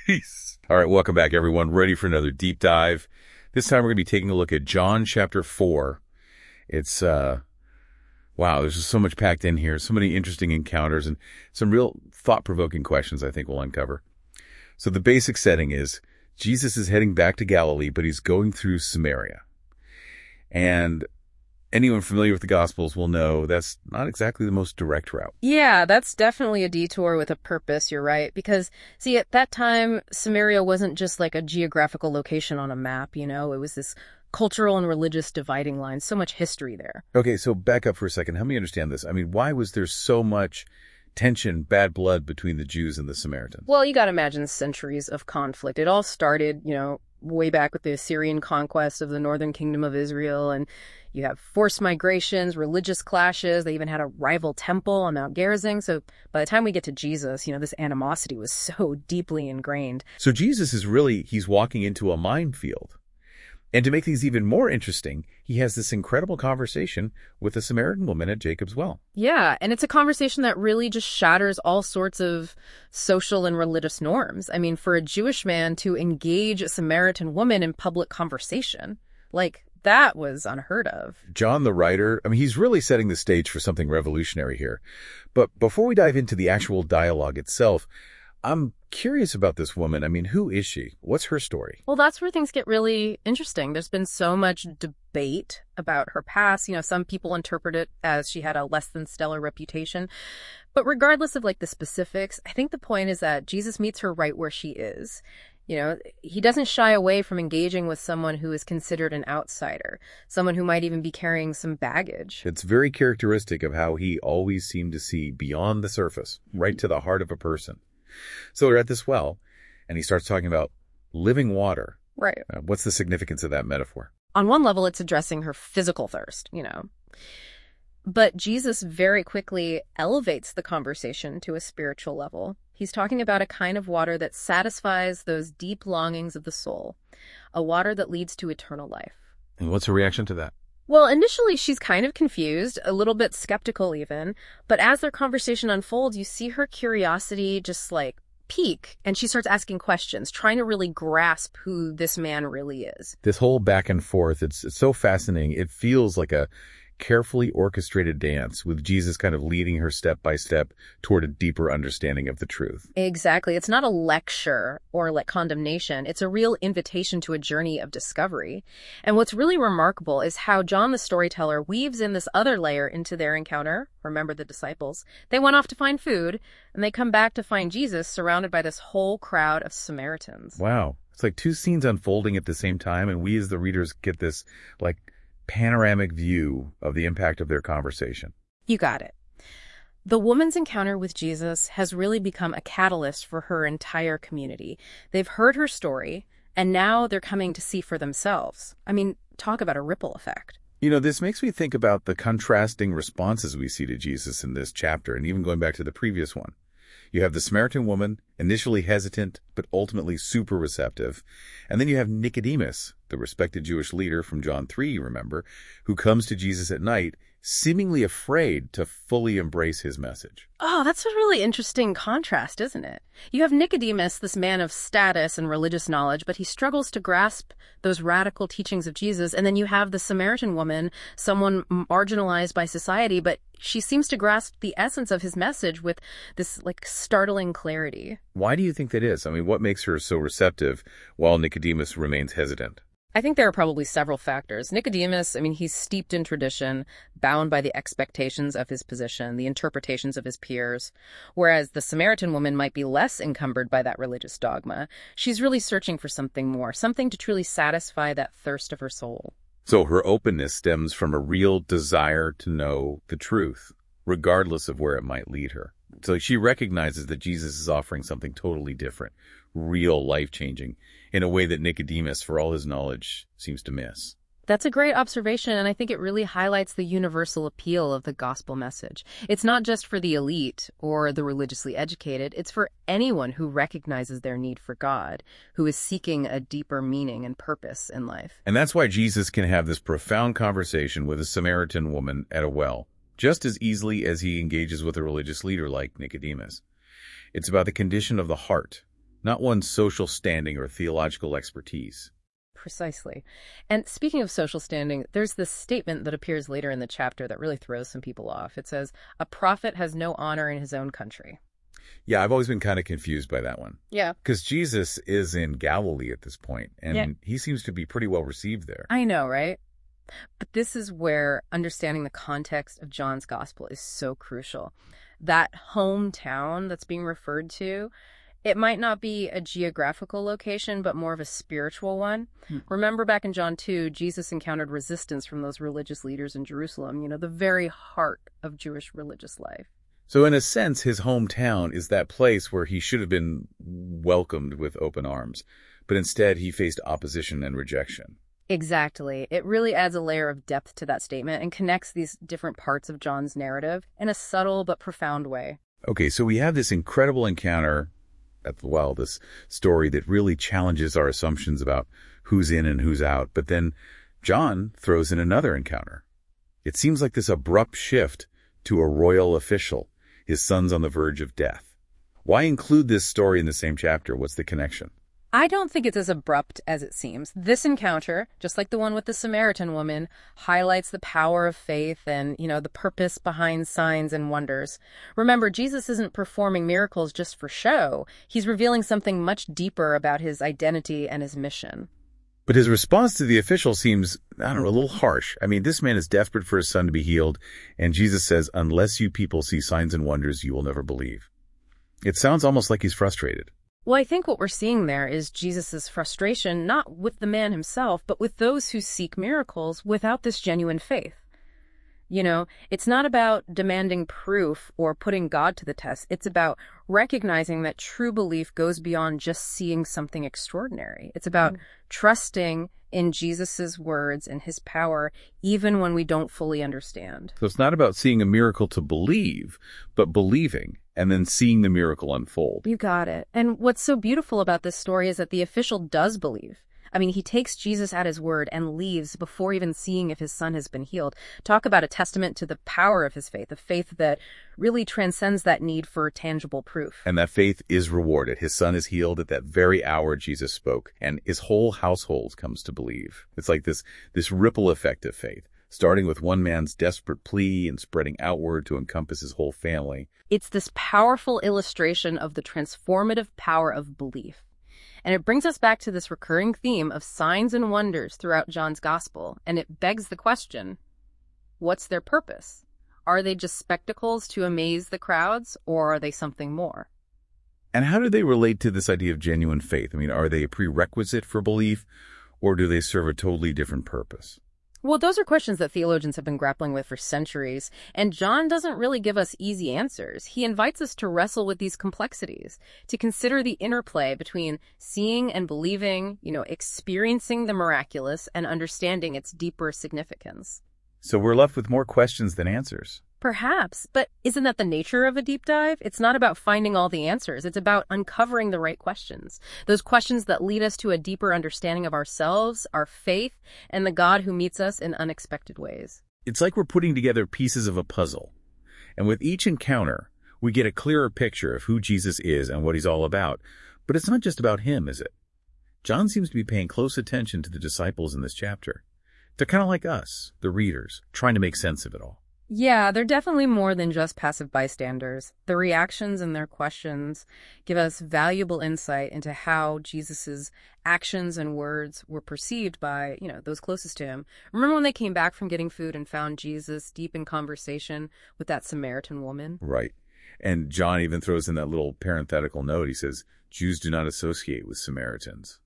Peace. All right, welcome back, everyone. Ready for another deep dive. This time we're going to be taking a look at John chapter 4. It's, wow, there's just so much packed in here. So many interesting encounters and some real thought-provoking questions I think we'll uncover. So the basic setting is Jesus is heading back to Galilee, but he's going through Samaria. And anyone familiar with the Gospels will know that's not exactly the most direct route. Yeah, that's definitely a detour with a purpose, you're right. Because, see, at that time, Samaria wasn't just like a geographical location on a map, you know? It was this cultural and religious dividing line. So much history there. Okay, so back up for a second. Help me understand this. I mean, why was there so much tension, bad blood between the Jews and the Samaritans? Well, you got to imagine centuries of conflict. It all started, way back with the Assyrian conquest of the northern kingdom of Israel, and you have forced migrations, religious clashes. They even had a rival temple on Mount Gerizim. So by the time we get to Jesus, this animosity was so deeply ingrained. So Jesus is he's walking into a minefield. And to make things even more interesting, he has this incredible conversation with a Samaritan woman at Jacob's well. Yeah, and it's a conversation that really just shatters all sorts of social and religious norms. I mean, for a Jewish man to engage a Samaritan woman in public conversation, that was unheard of. John, the writer, he's really setting the stage for something revolutionary here. But before we dive into the actual dialogue itself, I'm curious about this woman. Who is she? What's her story? Well, that's where things get really interesting. There's been so much debate about her past. Some people interpret it as she had a less than stellar reputation. But regardless of the specifics, I think the point is that Jesus meets her right where she is. He doesn't shy away from engaging with someone who is considered an outsider, someone who might even be carrying some baggage. It's very characteristic of how he always seemed to see beyond the surface, right to the heart of a person. So they're at this well, and he starts talking about living water. Right. What's the significance of that metaphor? On one level, it's addressing her physical thirst, But Jesus very quickly elevates the conversation to a spiritual level. He's talking about a kind of water that satisfies those deep longings of the soul, a water that leads to eternal life. And what's her reaction to that? Well, initially, she's kind of confused, a little bit skeptical even. But as their conversation unfolds, you see her curiosity just peak, and she starts asking questions, trying to really grasp who this man really is. This whole back and forth, it's so fascinating. It feels like a carefully orchestrated dance with Jesus kind of leading her step by step toward a deeper understanding of the truth. Exactly. It's not a lecture or condemnation. It's a real invitation to a journey of discovery. And what's really remarkable is how John the storyteller weaves in this other layer into their encounter. Remember the disciples. They went off to find food, and they come back to find Jesus surrounded by this whole crowd of Samaritans. Wow. It's like two scenes unfolding at the same time, and we as the readers get this panoramic view of the impact of their conversation. You got it. The woman's encounter with Jesus has really become a catalyst for her entire community. They've heard her story, and now they're coming to see for themselves. Talk about a ripple effect. This makes me think about the contrasting responses we see to Jesus in this chapter, and even going back to the previous one. You have the Samaritan woman, initially hesitant, but ultimately super receptive. And then you have Nicodemus, the respected Jewish leader from John 3, you remember, who comes to Jesus at night, seemingly afraid to fully embrace his message. Oh, that's a really interesting contrast, isn't it? You have Nicodemus, this man of status and religious knowledge, but he struggles to grasp those radical teachings of Jesus. And then you have the Samaritan woman, someone marginalized by society, but she seems to grasp the essence of his message with this startling clarity. Why do you think that is? What makes her so receptive while Nicodemus remains hesitant? I think there are probably several factors. Nicodemus, he's steeped in tradition, bound by the expectations of his position, the interpretations of his peers, whereas the Samaritan woman might be less encumbered by that religious dogma. She's really searching for something more, something to truly satisfy that thirst of her soul. So her openness stems from a real desire to know the truth, regardless of where it might lead her. So she recognizes that Jesus is offering something totally different, real, life-changing, in a way that Nicodemus, for all his knowledge, seems to miss. That's a great observation, and I think it really highlights the universal appeal of the gospel message. It's not just for the elite or the religiously educated. It's for anyone who recognizes their need for God, who is seeking a deeper meaning and purpose in life. And that's why Jesus can have this profound conversation with a Samaritan woman at a well, just as easily as he engages with a religious leader like Nicodemus. It's about the condition of the heart, not one's social standing or theological expertise. Precisely. And speaking of social standing, there's this statement that appears later in the chapter that really throws some people off. It says, "A prophet has no honor in his own country." Yeah, I've always been kind of confused by that one. Yeah. Because Jesus is in Galilee at this point, and he seems to be pretty well received there. I know, right? But this is where understanding the context of John's gospel is so crucial. That hometown that's being referred to, it might not be a geographical location, but more of a spiritual one. Remember back in John 2, Jesus encountered resistance from those religious leaders in Jerusalem, the very heart of Jewish religious life. So in a sense, his hometown is that place where he should have been welcomed with open arms, but instead he faced opposition and rejection. Exactly. It really adds a layer of depth to that statement and connects these different parts of John's narrative in a subtle but profound way. Okay, so we have this incredible encounter this story that really challenges our assumptions about who's in and who's out. But then John throws in another encounter. It seems like this abrupt shift to a royal official. His son's on the verge of death. Why include this story in the same chapter? What's the connection? I don't think it's as abrupt as it seems. This encounter, just like the one with the Samaritan woman, highlights the power of faith and, the purpose behind signs and wonders. Remember, Jesus isn't performing miracles just for show. He's revealing something much deeper about his identity and his mission. But his response to the official seems, a little harsh. This man is desperate for his son to be healed, and Jesus says, "Unless you people see signs and wonders, you will never believe." It sounds almost like he's frustrated. Well, I think what we're seeing there is Jesus' frustration, not with the man himself, but with those who seek miracles without this genuine faith. It's not about demanding proof or putting God to the test. It's about recognizing that true belief goes beyond just seeing something extraordinary. It's about trusting in Jesus' words and his power, even when we don't fully understand. So it's not about seeing a miracle to believe, but believing and then seeing the miracle unfold. You got it. And what's so beautiful about this story is that the official does believe. He takes Jesus at his word and leaves before even seeing if his son has been healed. Talk about a testament to the power of his faith, a faith that really transcends that need for tangible proof. And that faith is rewarded. His son is healed at that very hour Jesus spoke, and his whole household comes to believe. It's like this ripple effect of faith, starting with one man's desperate plea and spreading outward to encompass his whole family. It's this powerful illustration of the transformative power of belief. And it brings us back to this recurring theme of signs and wonders throughout John's gospel. And it begs the question, what's their purpose? Are they just spectacles to amaze the crowds, or are they something more? And how do they relate to this idea of genuine faith? Are they a prerequisite for belief, or do they serve a totally different purpose? Well, those are questions that theologians have been grappling with for centuries, and John doesn't really give us easy answers. He invites us to wrestle with these complexities, to consider the interplay between seeing and believing, experiencing the miraculous and understanding its deeper significance. So we're left with more questions than answers. Perhaps, but isn't that the nature of a deep dive? It's not about finding all the answers. It's about uncovering the right questions. Those questions that lead us to a deeper understanding of ourselves, our faith, and the God who meets us in unexpected ways. It's like we're putting together pieces of a puzzle. And with each encounter, we get a clearer picture of who Jesus is and what he's all about. But it's not just about him, is it? John seems to be paying close attention to the disciples in this chapter. They're kind of like us, the readers, trying to make sense of it all. Yeah, they're definitely more than just passive bystanders. Their reactions and their questions give us valuable insight into how Jesus's actions and words were perceived by, those closest to him. Remember when they came back from getting food and found Jesus deep in conversation with that Samaritan woman? Right. And John even throws in that little parenthetical note. He says, Jews do not associate with Samaritans.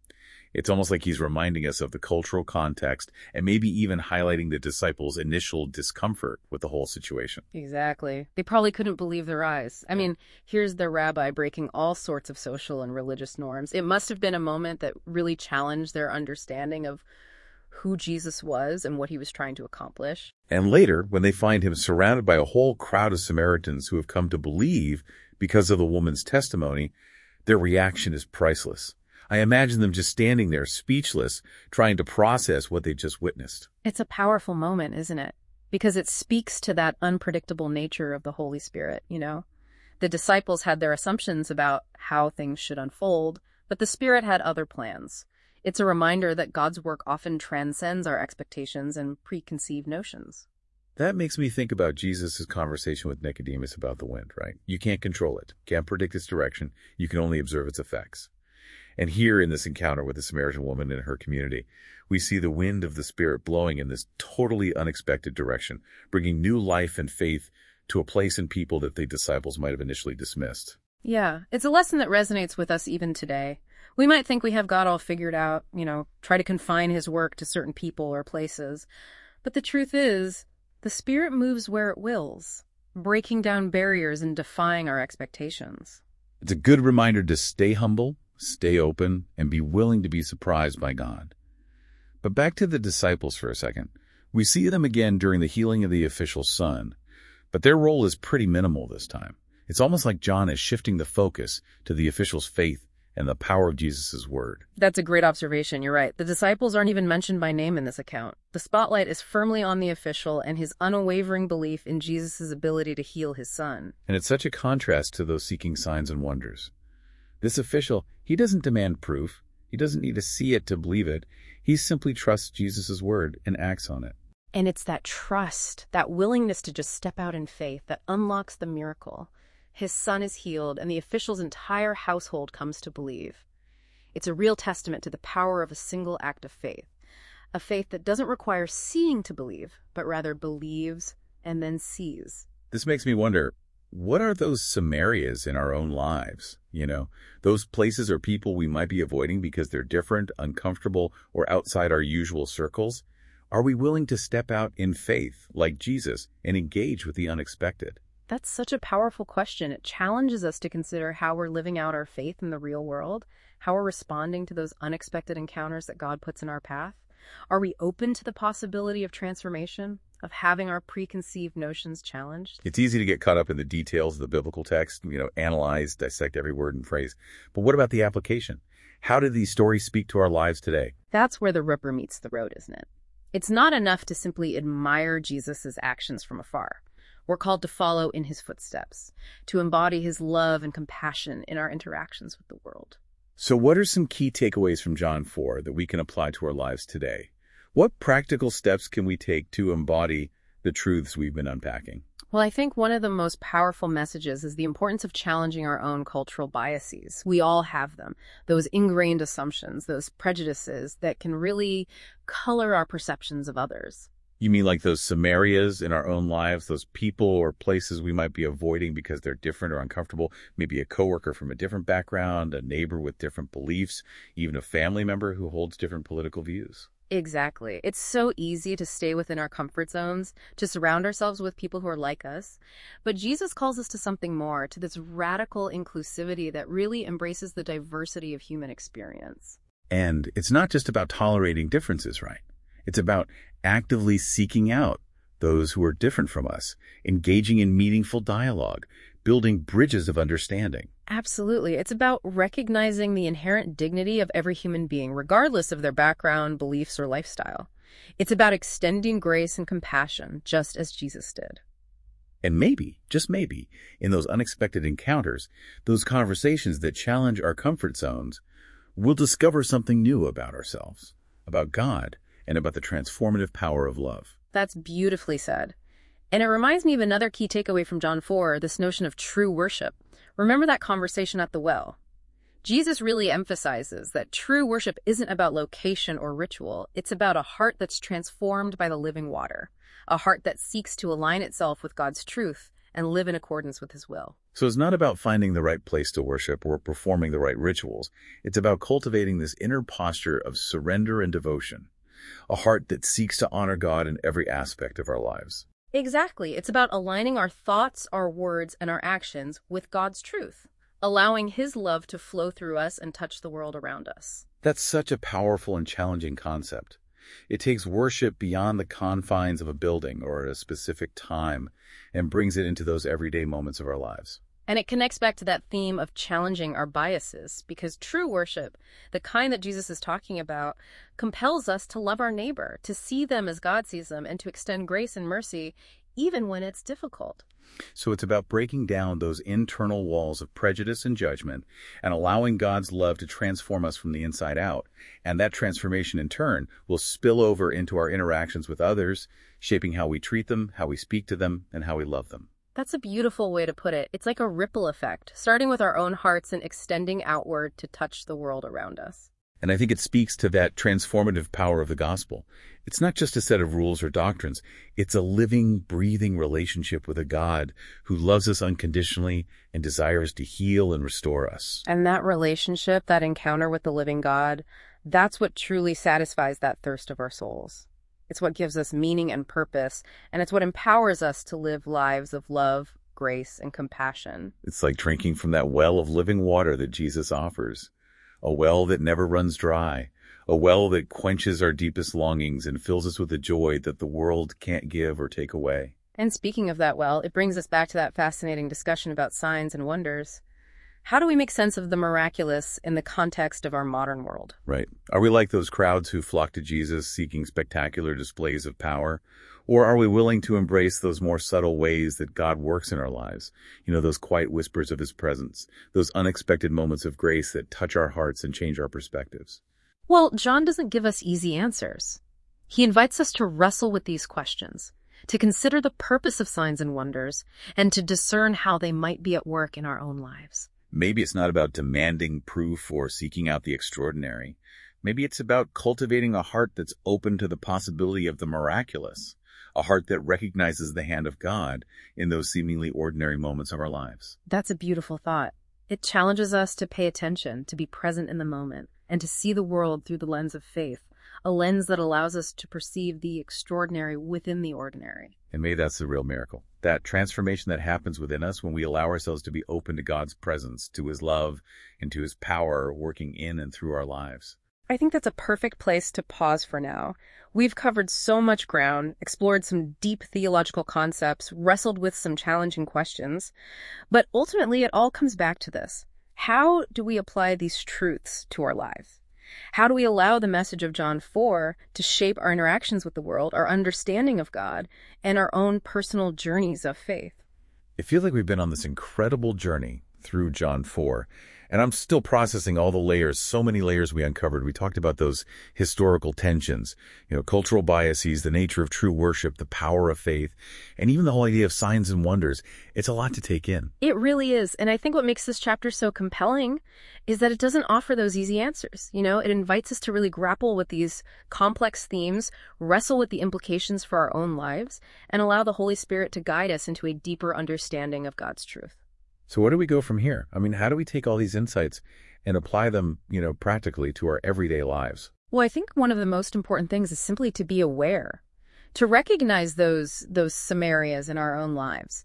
It's almost like he's reminding us of the cultural context and maybe even highlighting the disciples' initial discomfort with the whole situation. Exactly. They probably couldn't believe their eyes. Here's their rabbi breaking all sorts of social and religious norms. It must have been a moment that really challenged their understanding of who Jesus was and what he was trying to accomplish. And later, when they find him surrounded by a whole crowd of Samaritans who have come to believe because of the woman's testimony, their reaction is priceless. I imagine them just standing there, speechless, trying to process what they just witnessed. It's a powerful moment, isn't it? Because it speaks to that unpredictable nature of the Holy Spirit, The disciples had their assumptions about how things should unfold, but the Spirit had other plans. It's a reminder that God's work often transcends our expectations and preconceived notions. That makes me think about Jesus' conversation with Nicodemus about the wind, right? You can't control it, can't predict its direction, you can only observe its effects. And here in this encounter with the Samaritan woman in her community, we see the wind of the Spirit blowing in this totally unexpected direction, bringing new life and faith to a place and people that the disciples might have initially dismissed. Yeah, it's a lesson that resonates with us even today. We might think we have God all figured out, try to confine his work to certain people or places. But the truth is, the Spirit moves where it wills, breaking down barriers and defying our expectations. It's a good reminder to stay humble, stay open, and be willing to be surprised by God. But back to the disciples for a second. We see them again during the healing of the official's son, but their role is pretty minimal this time. It's almost like John is shifting the focus to the official's faith and the power of Jesus' word. That's a great observation. You're right. The disciples aren't even mentioned by name in this account. The spotlight is firmly on the official and his unwavering belief in Jesus' ability to heal his son. And it's such a contrast to those seeking signs and wonders. This official, he doesn't demand proof. He doesn't need to see it to believe it. He simply trusts Jesus' word and acts on it. And it's that trust, that willingness to just step out in faith that unlocks the miracle. His son is healed, and the official's entire household comes to believe. It's a real testament to the power of a single act of faith, a faith that doesn't require seeing to believe, but rather believes and then sees. This makes me wonder, what are those Samarias in our own lives? Those places or people we might be avoiding because they're different, uncomfortable, or outside our usual circles? Are we willing to step out in faith, like Jesus, and engage with the unexpected? That's such a powerful question. It challenges us to consider how we're living out our faith in the real world, how we're responding to those unexpected encounters that God puts in our path. Are we open to the possibility of transformation, of having our preconceived notions challenged? It's easy to get caught up in the details of the biblical text, analyze, dissect every word and phrase. But what about the application? How do these stories speak to our lives today? That's where the rubber meets the road, isn't it? It's not enough to simply admire Jesus' actions from afar. We're called to follow in his footsteps, to embody his love and compassion in our interactions with the world. So what are some key takeaways from John 4 that we can apply to our lives today? What practical steps can we take to embody the truths we've been unpacking? Well, I think one of the most powerful messages is the importance of challenging our own cultural biases. We all have them, those ingrained assumptions, those prejudices that can really color our perceptions of others. You mean like those Samarias in our own lives, those people or places we might be avoiding because they're different or uncomfortable? Maybe a coworker from a different background, a neighbor with different beliefs, even a family member who holds different political views. Exactly. It's so easy to stay within our comfort zones, to surround ourselves with people who are like us. But Jesus calls us to something more, to this radical inclusivity that really embraces the diversity of human experience. And it's not just about tolerating differences, right? It's about actively seeking out those who are different from us, engaging in meaningful dialogue, building bridges of understanding. Absolutely. It's about recognizing the inherent dignity of every human being, regardless of their background, beliefs, or lifestyle. It's about extending grace and compassion, just as Jesus did. And maybe, just maybe, in those unexpected encounters, those conversations that challenge our comfort zones, we'll discover something new about ourselves, about God, and about the transformative power of love. That's beautifully said. And it reminds me of another key takeaway from John 4, this notion of true worship. Remember that conversation at the well? Jesus really emphasizes that true worship isn't about location or ritual. It's about a heart that's transformed by the living water, a heart that seeks to align itself with God's truth and live in accordance with his will. So it's not about finding the right place to worship or performing the right rituals. It's about cultivating this inner posture of surrender and devotion, a heart that seeks to honor God in every aspect of our lives. Exactly. It's about aligning our thoughts, our words, and our actions with God's truth, allowing his love to flow through us and touch the world around us. That's such a powerful and challenging concept. It takes worship beyond the confines of a building or at a specific time and brings it into those everyday moments of our lives. And it connects back to that theme of challenging our biases, because true worship, the kind that Jesus is talking about, compels us to love our neighbor, to see them as God sees them, and to extend grace and mercy even when it's difficult. So it's about breaking down those internal walls of prejudice and judgment and allowing God's love to transform us from the inside out. And that transformation in turn will spill over into our interactions with others, shaping how we treat them, how we speak to them, and how we love them. That's a beautiful way to put it. It's like a ripple effect, starting with our own hearts and extending outward to touch the world around us. And I think it speaks to that transformative power of the gospel. It's not just a set of rules or doctrines. It's a living, breathing relationship with a God who loves us unconditionally and desires to heal and restore us. And that relationship, that encounter with the living God, that's what truly satisfies that thirst of our souls. It's what gives us meaning and purpose, and it's what empowers us to live lives of love, grace, and compassion. It's like drinking from that well of living water that Jesus offers. A well that never runs dry, a well that quenches our deepest longings and fills us with a joy that the world can't give or take away. And speaking of that well, it brings us back to that fascinating discussion about signs and wonders. How do we make sense of the miraculous in the context of our modern world? Right. Are we like those crowds who flock to Jesus seeking spectacular displays of power? Or are we willing to embrace those more subtle ways that God works in our lives? Those quiet whispers of his presence, those unexpected moments of grace that touch our hearts and change our perspectives. Well, John doesn't give us easy answers. He invites us to wrestle with these questions, to consider the purpose of signs and wonders, and to discern how they might be at work in our own lives. Maybe it's not about demanding proof or seeking out the extraordinary. Maybe it's about cultivating a heart that's open to the possibility of the miraculous. A heart that recognizes the hand of God in those seemingly ordinary moments of our lives. That's a beautiful thought. It challenges us to pay attention, to be present in the moment, and to see the world through the lens of faith, a lens that allows us to perceive the extraordinary within the ordinary. And maybe that's the real miracle, that transformation that happens within us when we allow ourselves to be open to God's presence, to his love, and to his power working in and through our lives. I think that's a perfect place to pause for now. We've covered so much ground, explored some deep theological concepts, wrestled with some challenging questions, but ultimately it all comes back to this. How do we apply these truths to our lives? How do we allow the message of John 4 to shape our interactions with the world, our understanding of God, and our own personal journeys of faith? It feels like we've been on this incredible journey through John 4. And I'm still processing all the layers, so many layers we uncovered. We talked about those historical tensions, cultural biases, the nature of true worship, the power of faith, and even the whole idea of signs and wonders. It's a lot to take in. It really is. And I think what makes this chapter so compelling is that it doesn't offer those easy answers. It invites us to really grapple with these complex themes, wrestle with the implications for our own lives, and allow the Holy Spirit to guide us into a deeper understanding of God's truth. So where do we go from here? How do we take all these insights and apply them, practically to our everyday lives? Well, I think one of the most important things is simply to be aware, to recognize those Samarias in our own lives,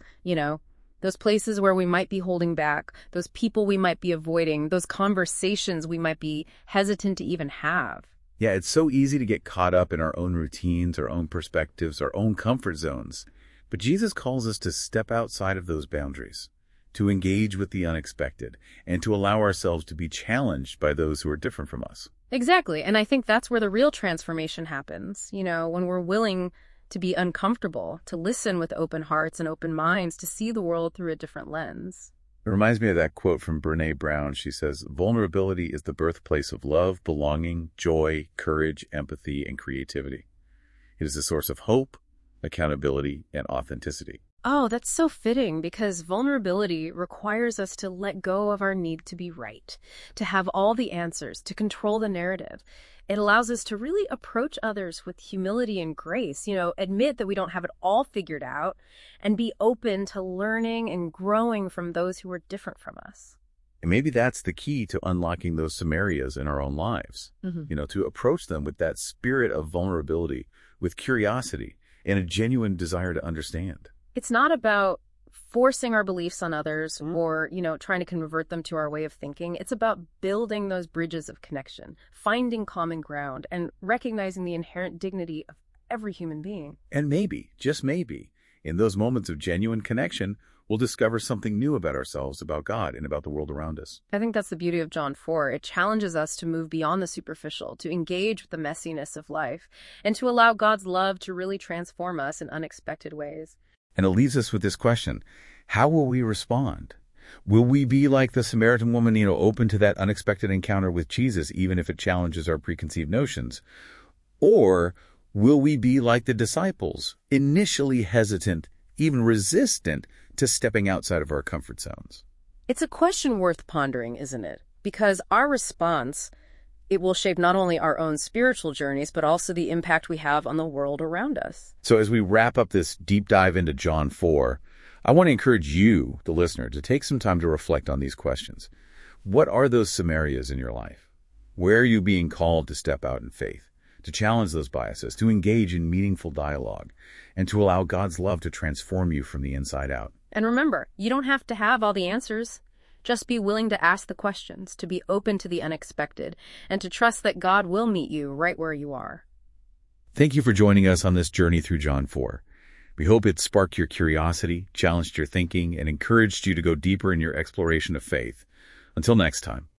those places where we might be holding back, those people we might be avoiding, those conversations we might be hesitant to even have. Yeah, it's so easy to get caught up in our own routines, our own perspectives, our own comfort zones. But Jesus calls us to step outside of those boundaries, to engage with the unexpected, and to allow ourselves to be challenged by those who are different from us. Exactly. And I think that's where the real transformation happens, when we're willing to be uncomfortable, to listen with open hearts and open minds, to see the world through a different lens. It reminds me of that quote from Brené Brown. She says, "Vulnerability is the birthplace of love, belonging, joy, courage, empathy, and creativity. It is a source of hope, accountability, and authenticity." Oh, that's so fitting, because vulnerability requires us to let go of our need to be right, to have all the answers, to control the narrative. It allows us to really approach others with humility and grace, admit that we don't have it all figured out, and be open to learning and growing from those who are different from us. And maybe that's the key to unlocking those Samarias in our own lives, to approach them with that spirit of vulnerability, with curiosity, and a genuine desire to understand. It's not about forcing our beliefs on others or, trying to convert them to our way of thinking. It's about building those bridges of connection, finding common ground, and recognizing the inherent dignity of every human being. And maybe, just maybe, in those moments of genuine connection, we'll discover something new about ourselves, about God, and about the world around us. I think that's the beauty of John 4. It challenges us to move beyond the superficial, to engage with the messiness of life, and to allow God's love to really transform us in unexpected ways. And it leaves us with this question: how will we respond? Will we be like the Samaritan woman, open to that unexpected encounter with Jesus, even if it challenges our preconceived notions? Or will we be like the disciples, initially hesitant, even resistant to stepping outside of our comfort zones? It's a question worth pondering, isn't it? Because our response, it will shape not only our own spiritual journeys, but also the impact we have on the world around us. So as we wrap up this deep dive into John 4, I want to encourage you, the listener, to take some time to reflect on these questions. What are those Samarias in your life? Where are you being called to step out in faith, to challenge those biases, to engage in meaningful dialogue, and to allow God's love to transform you from the inside out? And remember, you don't have to have all the answers. Just be willing to ask the questions, to be open to the unexpected, and to trust that God will meet you right where you are. Thank you for joining us on this journey through John 4. We hope it sparked your curiosity, challenged your thinking, and encouraged you to go deeper in your exploration of faith. Until next time.